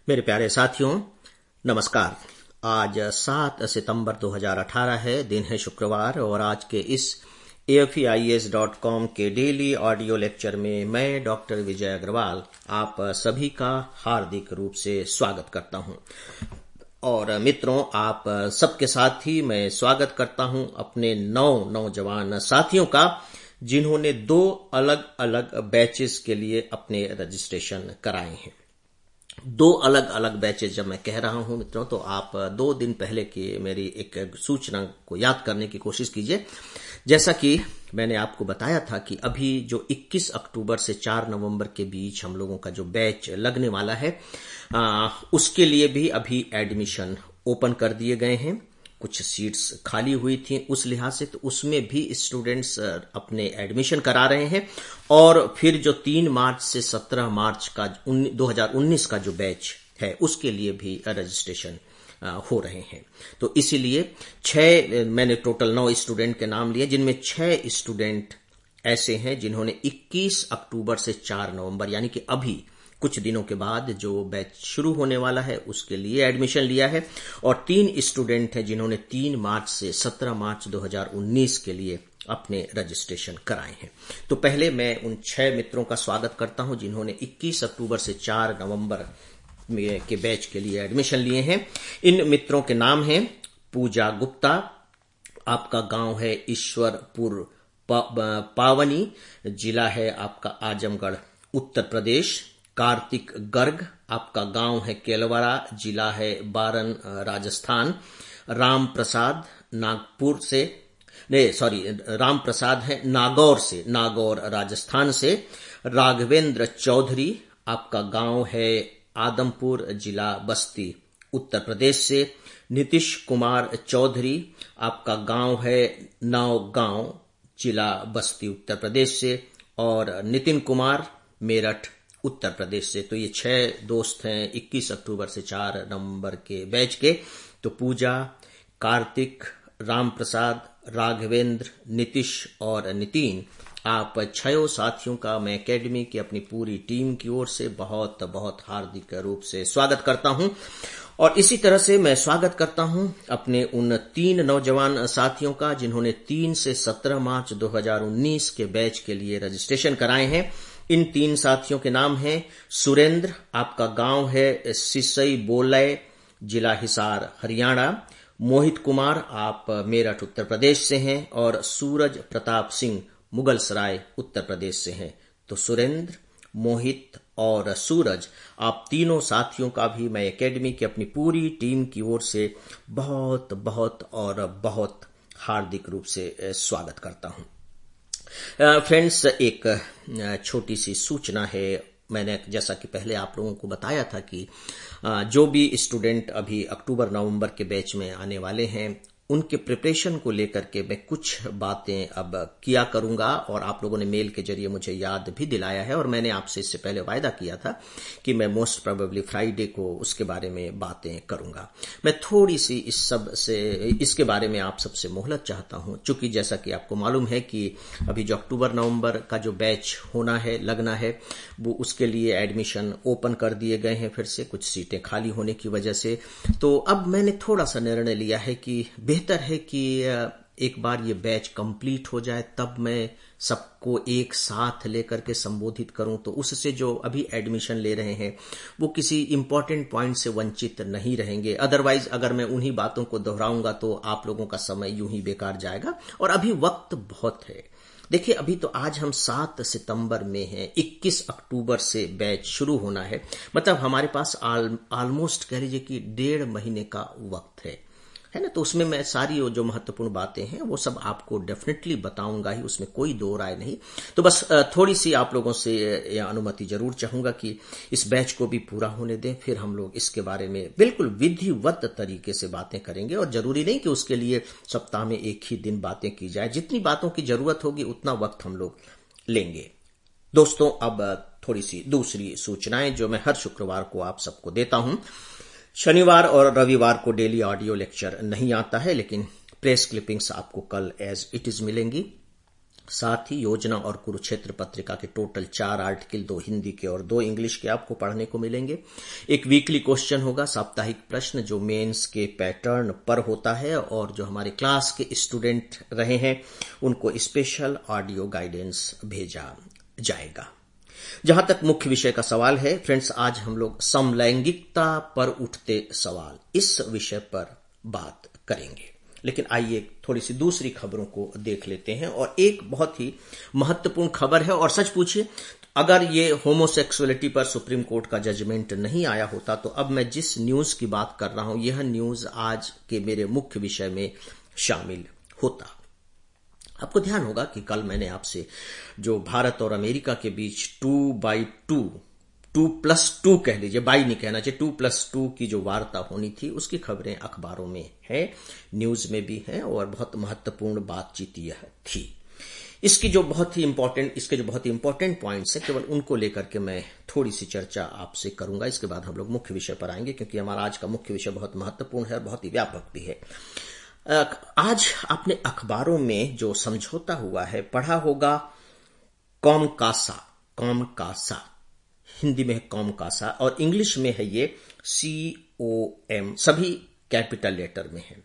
मेरे प्यारे साथियों, नमस्कार। आज 7 सितंबर 2018 है, दिन है शुक्रवार और आज के इस AFEIS.com के डेली ऑडियो लेक्चर में मैं डॉक्टर विजय अग्रवाल आप सभी का हार्दिक रूप से स्वागत करता हूं। और मित्रों, आप सबके साथ ही मैं स्वागत करता हूं अपने नौजवान साथियों का जिन्होंने 2 अलग अलग बैचेस के लिए अपने रजिस्ट्रेशन कराए हैं। 2 अलग अलग बैचेस जब मैं कह रहा हूं मित्रों, तो आप 2 दिन पहले की मेरी एक सूचना को याद करने की कोशिश कीजिए। जैसा कि मैंने आपको बताया था कि अभी जो 21 अक्टूबर से 4 नवंबर के बीच हम लोगों का जो बैच लगने वाला है, उसके लिए भी अभी एडमिशन ओपन कर दिए गए हैं। कुछ सीट्स खाली हुई थी उस लिहाज से, तो उसमें भी स्टूडेंट्स अपने एडमिशन करा रहे हैं। और फिर जो 3 मार्च से 17 मार्च का 2019 का जो बैच है, उसके लिए भी रजिस्ट्रेशन हो रहे हैं। तो इसीलिए 6 मैंने टोटल 9 स्टूडेंट के नाम लिए, जिनमें 6 स्टूडेंट ऐसे हैं जिन्होंने 21 अक्टूबर से 4 नवंबर यानी कि अभी कुछ दिनों के बाद जो बैच शुरू होने वाला है उसके लिए एडमिशन लिया है। और 3 स्टूडेंट हैं जिन्होंने 3 मार्च से 17 मार्च 2019 के लिए अपने रजिस्ट्रेशन कराए हैं। तो पहले मैं उन 6 मित्रों का स्वागत करता हूं जिन्होंने 21 अक्टूबर से 4 नवंबर के बैच के लिए एडमिशन लिए हैं। इन मित्रों के नाम हैं पूजा गुप्ता, आपका गांव है ईश्वरपुर पावनी, जिला है आपका आजमगढ़ उत्तर प्रदेश। कार्तिक गर्ग, आपका गांव है केलवाड़ा, जिला है बारन राजस्थान। राम प्रसाद राम प्रसाद है नागौर राजस्थान से। राघवेंद्र चौधरी, आपका गांव है आदमपुर, जिला बस्ती उत्तर प्रदेश से। नीतीश कुमार चौधरी, आपका गांव है नौगांव, जिला बस्ती उत्तर प्रदेश से। और नितिन कुमार मेरठ उत्तर प्रदेश से। तो ये 6 दोस्त हैं 21 अक्टूबर से 4 नवंबर के बैच के। तो पूजा, कार्तिक, राम प्रसाद, राघवेंद्र, नीतीश और नितिन, आप 6 साथियों का मैं एकेडमी की अपनी पूरी टीम की ओर से बहुत बहुत हार्दिक रूप से स्वागत करता हूं। और इसी तरह से मैं स्वागत करता हूं अपने उन 3 नौजवान साथियों का जिन्होंने 3 से 17 मार्च 2019 के बैच के लिए रजिस्ट्रेशन कराए हैं। इन 3 साथियों के नाम हैं सुरेंद्र, आपका गांव है सिसई बोलय, जिला हिसार हरियाणा। मोहित कुमार, आप मेरठ उत्तर प्रदेश से हैं। और सूरज प्रताप सिंह मुगल सराय उत्तर प्रदेश से हैं। तो सुरेंद्र, मोहित और सूरज, आप तीनों साथियों का भी मैं एकेडमी की अपनी पूरी टीम की ओर से बहुत बहुत और बहुत हार्दिक रूप से स्वागत करता हूं। फ्रेंड्स, एक छोटी सी सूचना है। मैंने जैसा कि पहले आप लोगों को बताया था कि जो भी स्टूडेंट अभी अक्टूबर नवंबर के बैच में आने वाले हैं, उनके प्रिपरेशन को लेकर के मैं कुछ बातें अब किया करूंगा। और आप लोगों ने मेल के जरिए मुझे याद भी दिलाया है और मैंने आपसे इससे पहले वायदा किया था कि मैं मोस्ट प्रोबेबली फ्राइडे को उसके बारे में बातें करूंगा। मैं थोड़ी सी इसके बारे में आप सबसे मोहलत चाहता हूं, चूंकि जैसा कि आपको मालूम है कि अभी जो अक्टूबर नवंबर का जो बैच लगना है, वो उसके लिए एडमिशन ओपन कर दिए गए हैं। फिर से कुछ सीटें खाली होने की वजह से तो अब मैंने थोड़ा सा निर्णय लिया है कि बेहतर है कि एक बार ये बैच कंप्लीट हो जाए, तब मैं सबको एक साथ लेकर के संबोधित करूं। तो उससे जो अभी एडमिशन ले रहे हैं वो किसी इंपॉर्टेंट पॉइंट से वंचित नहीं रहेंगे। अदरवाइज अगर मैं उन्हीं बातों को दोहराऊंगा तो आप लोगों का समय यूं ही बेकार जाएगा। और अभी वक्त बहुत है। देखिए, अभी तो आज हम 7 सितंबर में हैं, 21 अक्टूबर से बैच शुरू होना है। मतलब हमारे पास ऑलमोस्ट कह लीजिए कि 1.5 महीने का वक्त है ना। तो उसमें मैं सारी जो महत्वपूर्ण बातें हैं वो सब आपको डेफिनेटली बताऊंगा ही, उसमें कोई दो राय नहीं। तो बस थोड़ी सी आप लोगों से यह अनुमति जरूर चाहूंगा कि इस बैच को भी पूरा होने दें, फिर हम लोग इसके बारे में बिल्कुल विधिवत तरीके से बातें करेंगे। और जरूरी नहीं कि उसके लिए सप्ताह में एक ही दिन बातें की जाए, जितनी बातों की जरूरत होगी उतना वक्त हम लोग लेंगे। दोस्तों, अब थोड़ी सी दूसरी सूचनाएं जो मैं हर शुक्रवार को आप सबको देता हूं। शनिवार और रविवार को डेली ऑडियो लेक्चर नहीं आता है, लेकिन प्रेस क्लिपिंग्स आपको कल एज इट इज मिलेंगी। साथ ही योजना और कुरुक्षेत्र पत्रिका के टोटल 4 आर्टिकल, 2 हिंदी के और 2 इंग्लिश के आपको पढ़ने को मिलेंगे। एक वीकली क्वेश्चन होगा, साप्ताहिक प्रश्न जो मेंस के पैटर्न पर होता है, और जो हमारे क्लास के स्टूडेंट रहे हैं उनको स्पेशल ऑडियो गाइडेंस भेजा जाएगा। जहां तक मुख्य विषय का सवाल है फ्रेंड्स, आज हम लोग समलैंगिकता पर उठते सवाल इस विषय पर बात करेंगे। लेकिन आइए थोड़ी सी दूसरी खबरों को देख लेते हैं, और एक बहुत ही महत्वपूर्ण खबर है। और सच पूछिए, अगर ये होमोसेक्सुअलिटी पर सुप्रीम कोर्ट का जजमेंट नहीं आया होता तो अब मैं जिस न्यूज की बात कर रहा हूं यह न्यूज आज के मेरे मुख्य विषय में शामिल होता। आपको ध्यान होगा कि कल मैंने आपसे जो भारत और अमेरिका के बीच 2+2 कह लीजिए, बाई नहीं कहना चाहिए, 2+2 की जो वार्ता होनी थी उसकी खबरें अखबारों में है, न्यूज में भी है, और बहुत महत्वपूर्ण बातचीत यह थी। इसके जो बहुत ही इंपॉर्टेंट पॉइंट्स हैं, केवल उनको लेकर के मैं थोड़ी सी चर्चा आपसे करूंगा। इसके बाद हम लोग मुख्य विषय पर आएंगे, क्योंकि हमारा आज का मुख्य विषय बहुत महत्वपूर्ण है और बहुत ही व्यापक भी है। आज आपने अखबारों में जो समझौता हुआ है पढ़ा होगा, कॉमकासा, हिंदी में है कॉमकासा और इंग्लिश में है ये COM, सभी कैपिटल लेटर में है,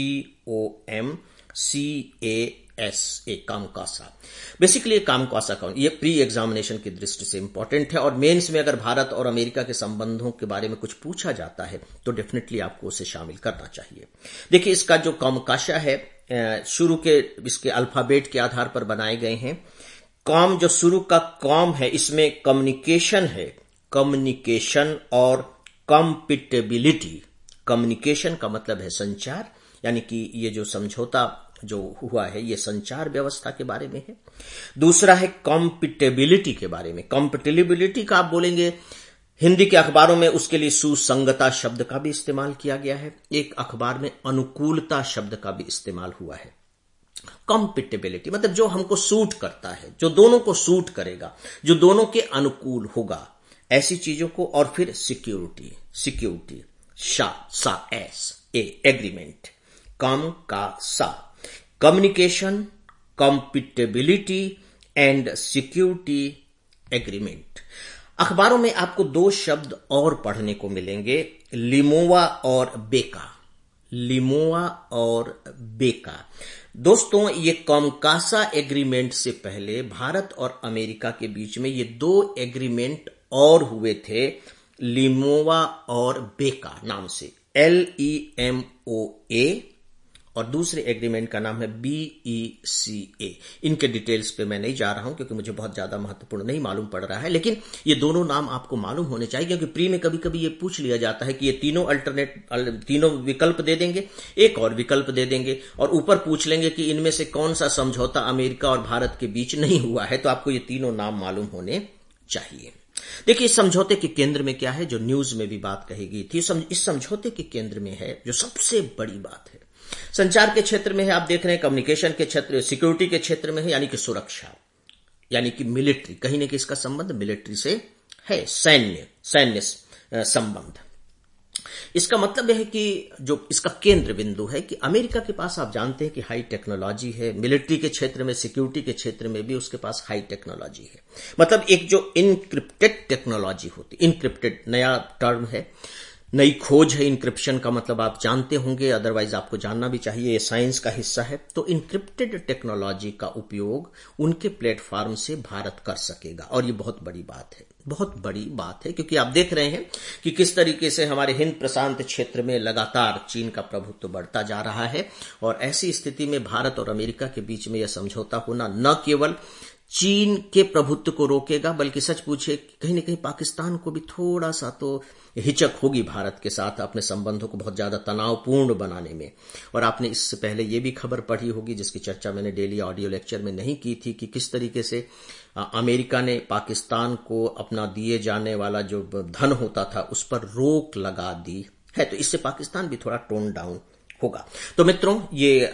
COMCASA, कामकासा। बेसिकली कामकासा का ये प्री एग्जामिनेशन की दृष्टि से इंपॉर्टेंट है, और मेंस में अगर भारत और अमेरिका के संबंधों के बारे में कुछ पूछा जाता है तो डेफिनेटली आपको उसे शामिल करना चाहिए। देखिए, इसका जो कामकासा है शुरू के इसके अल्फाबेट के आधार पर बनाए गए हैं। कॉम जो शुरू का कॉम है, इसमें कम्युनिकेशन है, कम्युनिकेशन और कॉम्पिटेबिलिटी। कम्युनिकेशन का मतलब है संचार, यानी कि ये जो समझौता जो हुआ है ये संचार व्यवस्था के बारे में है। दूसरा है कॉम्पिटेबिलिटी के बारे में। कॉम्पिटेबिलिटी का आप बोलेंगे हिंदी के अखबारों में उसके लिए सुसंगता शब्द का भी इस्तेमाल किया गया है। एक अखबार में अनुकूलता शब्द का भी इस्तेमाल हुआ है। कॉम्पिटेबिलिटी मतलब जो हमको सूट करता है, जो दोनों को सूट करेगा, जो दोनों के अनुकूल होगा, ऐसी चीजों को। और फिर सिक्योरिटी, एग्रीमेंट, कम का सा, communication, compatibility and security agreement. अखबारों में आपको 2 शब्द और पढ़ने को मिलेंगे, लिमोआ और बेका। दोस्तों, ये कॉमकासा एग्रीमेंट से पहले भारत और अमेरिका के बीच में ये 2 एग्रीमेंट और हुए थे, लिमोआ और बेका नाम से, LEMOA, और दूसरे एग्रीमेंट का नाम है BECA। इनके डिटेल्स पे मैं नहीं जा रहा हूं क्योंकि मुझे बहुत ज्यादा महत्वपूर्ण नहीं मालूम पड़ रहा है, लेकिन ये दोनों नाम आपको मालूम होने चाहिए, क्योंकि प्री में कभी कभी ये पूछ लिया जाता है कि ये तीनों विकल्प दे देंगे, एक और विकल्प दे देंगे, और ऊपर पूछ लेंगे कि इनमें से कौन सा समझौता अमेरिका और भारत के बीच नहीं हुआ है, तो आपको ये तीनों नाम मालूम होने चाहिए। देखिए, इस समझौते के केंद्र में क्या है, जो न्यूज में भी बात कही गई थी, इस समझौते के केंद्र में है जो सबसे बड़ी बात है, संचार के क्षेत्र में है, आप देख रहे हैं, कम्युनिकेशन के क्षेत्र, सिक्योरिटी के क्षेत्र में है, यानी कि सुरक्षा, यानी कि मिलिट्री, कहीं न कहीं इसका संबंध मिलिट्री से है, सैन्य संबंध। इसका मतलब है कि जो इसका केंद्र बिंदु है कि अमेरिका के पास आप जानते हैं कि हाई टेक्नोलॉजी है, मिलिट्री के क्षेत्र में, सिक्योरिटी के क्षेत्र में भी उसके पास हाई टेक्नोलॉजी है। मतलब एक जो इनक्रिप्टेड टेक्नोलॉजी होती, इनक्रिप्टेड नया टर्म है, नई खोज है। इंक्रिप्शन का मतलब आप जानते होंगे, अदरवाइज आपको जानना भी चाहिए, ये साइंस का हिस्सा है। तो इंक्रिप्टेड टेक्नोलॉजी का उपयोग उनके प्लेटफॉर्म से भारत कर सकेगा, और ये बहुत बड़ी बात है, बहुत बड़ी बात है, क्योंकि आप देख रहे हैं कि किस तरीके से हमारे हिंद प्रशांत क्षेत्र में लगातार चीन का प्रभुत्व बढ़ता जा रहा है, और ऐसी स्थिति में भारत और अमेरिका के बीच में यह समझौता होना न केवल चीन के प्रभुत्व को रोकेगा, बल्कि सच पूछे कहीं न कहीं पाकिस्तान को भी थोड़ा सा तो हिचक होगी भारत के साथ अपने संबंधों को बहुत ज्यादा तनावपूर्ण बनाने में। और आपने इससे पहले ये भी खबर पढ़ी होगी, जिसकी चर्चा मैंने डेली ऑडियो लेक्चर में नहीं की थी, कि किस तरीके से अमेरिका ने पाकिस्तान को अपना दिए जाने वाला जो धन होता था उस पर रोक लगा दी है। तो इससे पाकिस्तान भी थोड़ा टोन डाउन होगा। तो मित्रों, ये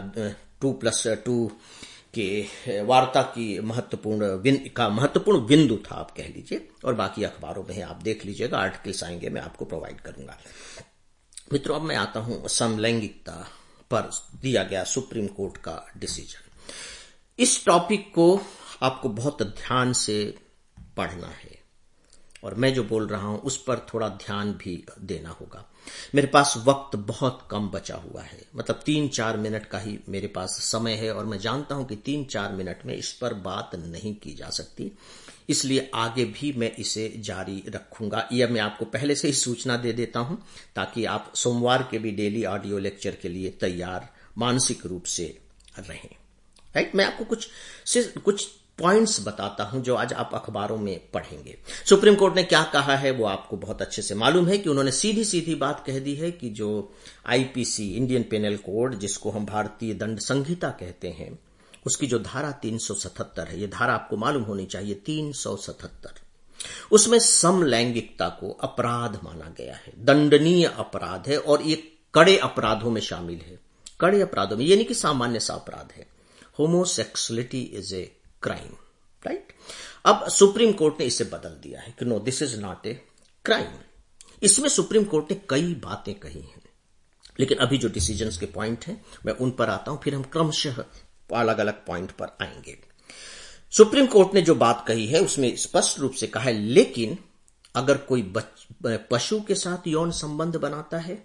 2+2 के वार्ता की महत्वपूर्ण बिंदु था, आप कह लीजिए, और बाकी अखबारों में आप देख लीजिएगा, आर्टिकल्स आएंगे, मैं आपको प्रोवाइड करूंगा। मित्रों, अब मैं आता हूं समलैंगिकता पर दिया गया सुप्रीम कोर्ट का डिसीजन। इस टॉपिक को आपको बहुत ध्यान से पढ़ना है और मैं जो बोल रहा हूं उस पर थोड़ा ध्यान भी देना होगा। मेरे पास वक्त बहुत कम बचा हुआ है, मतलब 3-4 मिनट का ही मेरे पास समय है और मैं जानता हूं कि 3-4 मिनट में इस पर बात नहीं की जा सकती, इसलिए आगे भी मैं इसे जारी रखूंगा। यह मैं आपको पहले से ही सूचना दे देता हूं ताकि आप सोमवार के भी डेली ऑडियो लेक्चर के लिए तैयार मानसिक रूप से रहें। राइट, मैं आपको कुछ पॉइंट्स बताता हूं जो आज आप अखबारों में पढ़ेंगे। सुप्रीम कोर्ट ने क्या कहा है वो आपको बहुत अच्छे से मालूम है कि उन्होंने सीधी सीधी बात कह दी है कि जो आईपीसी इंडियन पेनल कोड, जिसको हम भारतीय दंड संहिता कहते हैं, उसकी जो धारा 377 है, ये धारा आपको मालूम होनी चाहिए, 377, उसमें समलैंगिकता को अपराध माना गया है, दंडनीय अपराध है और ये कड़े अपराधों में शामिल है। कड़े अपराधों में, ये नहीं कि सामान्य सा अपराध है। Homosexuality is a crime, right. अब सुप्रीम कोर्ट ने इसे बदल दिया है कि no, this is not a crime. इसमें सुप्रीम कोर्ट ने कई बातें कही हैं, लेकिन अभी जो डिसीजंस के पॉइंट हैं मैं उन पर आता हूं, फिर हम क्रमशः अलग अलग पॉइंट पर आएंगे। सुप्रीम कोर्ट ने जो बात कही है उसमें स्पष्ट रूप से कहा है, लेकिन अगर कोई पशु के साथ यौन संबंध बनाता है,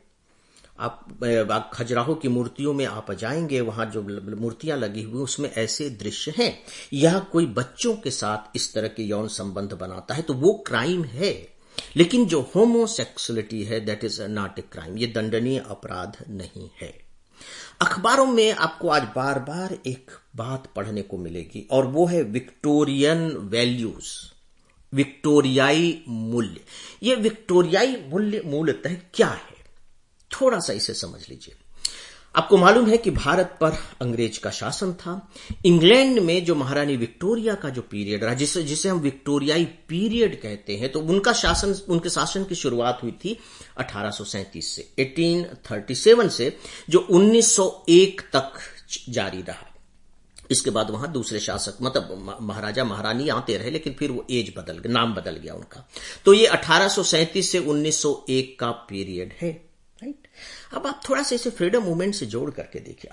आप खजुराहो की मूर्तियों में आप जाएंगे, वहां जो मूर्तियां लगी हुई उसमें ऐसे दृश्य हैं, या कोई बच्चों के साथ इस तरह के यौन संबंध बनाता है तो वो क्राइम है। लेकिन जो होमोसेक्सुअलिटी है, that is not a crime, ये दंडनीय अपराध नहीं है। अखबारों में आपको आज बार बार एक बात पढ़ने को मिलेगी और वो है विक्टोरियन वैल्यूज, विक्टोरियाई मूल्य। ये विक्टोरियाई मूल्य मूलतः क्या है, थोड़ा सा इसे समझ लीजिए। आपको मालूम है कि भारत पर अंग्रेज का शासन था। इंग्लैंड में जो महारानी विक्टोरिया का जो पीरियड रहा, जिसे हम विक्टोरियाई पीरियड कहते हैं, तो उनके शासन की शुरुआत हुई थी 1837 से, 1837 से, जो 1901 तक जारी रहा। इसके बाद वहां दूसरे शासक, मतलब महाराजा महारानी आते रहे, लेकिन फिर वो नाम बदल गया उनका। तो ये 1837 से 1901 का पीरियड है, राइट। अब आप थोड़ा सा इसे फ्रीडम मूवमेंट से जोड़ करके देखिए।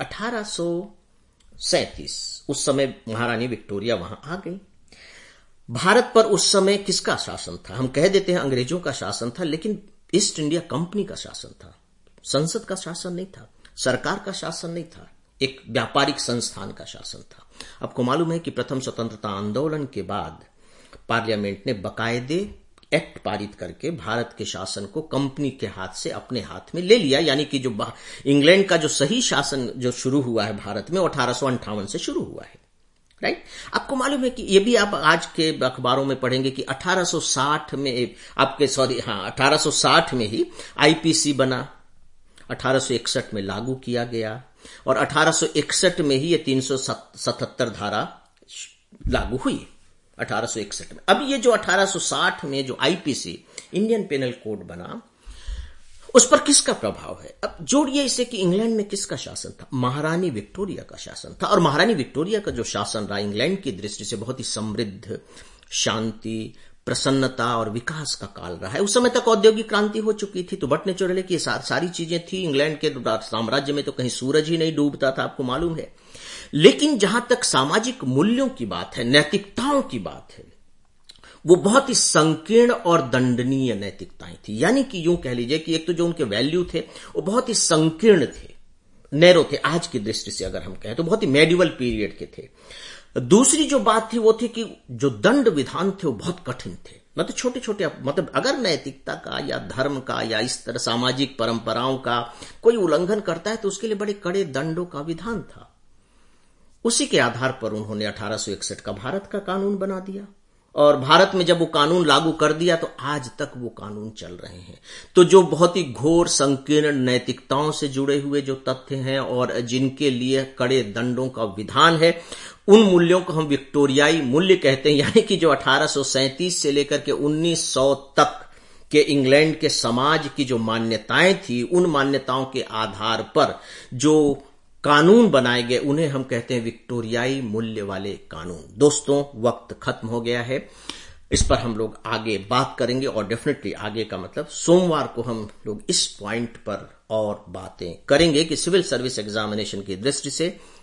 1837, उस समय महारानी विक्टोरिया वहां आ गई। भारत पर उस समय किसका शासन था? हम कह देते हैं अंग्रेजों का शासन था, लेकिन ईस्ट इंडिया कंपनी का शासन था। संसद का शासन नहीं था, सरकार का शासन नहीं था, एक व्यापारिक संस्थान का शासन था। आपको मालूम है कि प्रथम स्वतंत्रता आंदोलन के बाद पार्लियामेंट ने बाकायदे एक्ट पारित करके भारत के शासन को कंपनी के हाथ से अपने हाथ में ले लिया, यानी कि जो इंग्लैंड का जो सही शासन जो शुरू हुआ है भारत में, 1858 से शुरू हुआ है, राइट। आपको मालूम है कि ये भी आप आज के अखबारों में पढ़ेंगे कि 1860 में 1860 में ही आईपीसी बना, 1861 में लागू किया गया और 1861 में ही ये 377 धारा लागू हुई, 1861 में। अब ये जो 1860 में जो आईपीसी इंडियन पेनल कोड बना, उस पर किसका प्रभाव है? अब जोड़िए इसे कि इंग्लैंड में किसका शासन था? महारानी विक्टोरिया का शासन था। और महारानी विक्टोरिया का जो शासन रहा इंग्लैंड की दृष्टि से बहुत ही समृद्ध, शांति, प्रसन्नता और विकास का काल रहा है। उस समय तक औद्योगिक क्रांति हो चुकी थी, तो बटने चौड़े की सारी चीजें थी। इंग्लैंड के साम्राज्य में तो कहीं सूरज ही नहीं डूबता था, आपको मालूम है। लेकिन जहां तक सामाजिक मूल्यों की बात है, नैतिकताओं की बात है, वो बहुत ही संकीर्ण और दंडनीय नैतिकताएं थी। यानी कि यूं कह लीजिए कि एक तो जो उनके वैल्यू थे वो बहुत ही संकीर्ण थे, नैरो थे। आज की दृष्टि से अगर हम कहें तो बहुत ही मेडिवल पीरियड के थे। दूसरी जो बात थी वो थी कि जो दंड विधान थे वो बहुत कठिन थे। मतलब छोटे छोटे, मतलब अगर नैतिकता का या धर्म का या इस तरह सामाजिक परंपराओं का कोई उल्लंघन करता है तो उसके लिए बड़े कड़े दंडों का विधान था। उसी के आधार पर उन्होंने 1861 का भारत का कानून बना दिया और भारत में जब वो कानून लागू कर दिया तो आज तक वो कानून चल रहे हैं। तो जो बहुत ही घोर संकीर्ण नैतिकताओं से जुड़े हुए जो तथ्य हैं और जिनके लिए कड़े दंडों का विधान है, उन मूल्यों को हम विक्टोरियाई मूल्य कहते हैं। यानी कि जो 1837 से लेकर के 1900 तक के इंग्लैंड के समाज की जो मान्यताएं थी, उन मान्यताओं के आधार पर जो कानून बनाए गए उन्हें हम कहते हैं विक्टोरियाई मूल्य वाले कानून। दोस्तों, वक्त खत्म हो गया है, इस पर हम लोग आगे बात करेंगे और डेफिनेटली आगे का मतलब सोमवार को हम लोग इस पॉइंट पर और बातें करेंगे कि सिविल सर्विस एग्जामिनेशन की दृष्टि से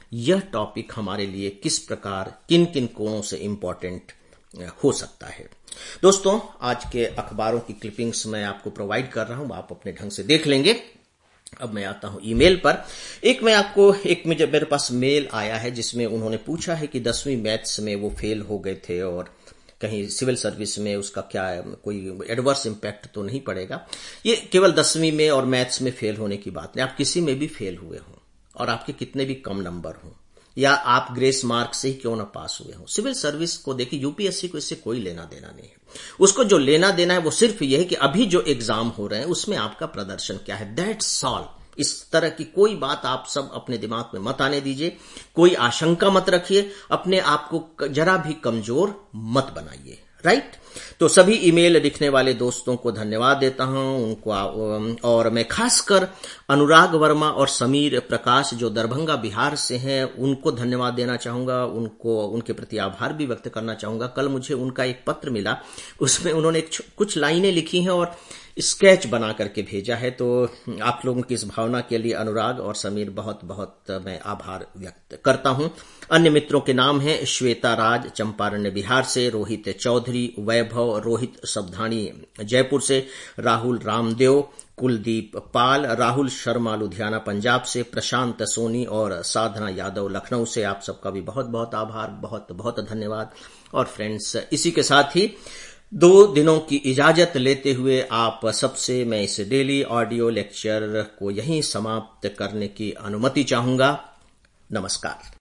यह टॉपिक हमारे लिए किस प्रकार किन किन कोणों से इंपॉर्टेंट हो सकता है। दोस्तों, आज के अखबारों की क्लिपिंग्स मैं आपको प्रोवाइड कर रहा हूं, आप अपने ढंग से देख लेंगे। अब मैं आता हूं ईमेल पर। मेरे पास मेल आया है जिसमें उन्होंने पूछा है कि 10वीं मैथ्स में वो फेल हो गए थे और कहीं सिविल सर्विस में उसका क्या कोई एडवर्स इम्पैक्ट तो नहीं पड़ेगा। ये केवल 10वीं में और मैथ्स में फेल होने की बात नहीं, आप किसी में भी फेल हुए हों और आपके कितने भी कम नंबर हों या आप ग्रेस मार्क से ही क्यों ना पास हुए हों, सिविल सर्विस को देखिए, यूपीएससी को इससे कोई लेना देना नहीं है। उसको जो लेना देना है वो सिर्फ यह है कि अभी जो एग्जाम हो रहे हैं उसमें आपका प्रदर्शन क्या है, दैट्स ऑल। इस तरह की कोई बात आप सब अपने दिमाग में मत आने दीजिए, कोई आशंका मत रखिए, अपने आप को जरा भी कमजोर मत बनाइए, राइट। तो सभी ईमेल लिखने वाले दोस्तों को धन्यवाद देता हूं उनको, और मैं खासकर अनुराग वर्मा और समीर प्रकाश जो दरभंगा बिहार से हैं उनको धन्यवाद देना चाहूंगा, उनके प्रति आभार भी व्यक्त करना चाहूंगा। कल मुझे उनका एक पत्र मिला, उसमें उन्होंने कुछ लाइनें लिखी हैं और स्केच बना करके भेजा है। तो आप लोगों की इस भावना के लिए अनुराग और समीर बहुत बहुत मैं आभार व्यक्त करता हूं। अन्य मित्रों के नाम हैं श्वेता राज चंपारण्य बिहार से, रोहित चौधरी, वैभव रोहित सबधानी जयपुर से, राहुल रामदेव, कुलदीप पाल, राहुल शर्मा लुधियाना पंजाब से, प्रशांत सोनी और साधना यादव लखनऊ से। आप सबका भी बहुत बहुत आभार, बहुत बहुत धन्यवाद। और फ्रेंड्स, इसी के साथ ही 2 दिनों की इजाजत लेते हुए आप सबसे मैं इस डेली ऑडियो लेक्चर को यहीं समाप्त करने की अनुमति चाहूंगा। नमस्कार।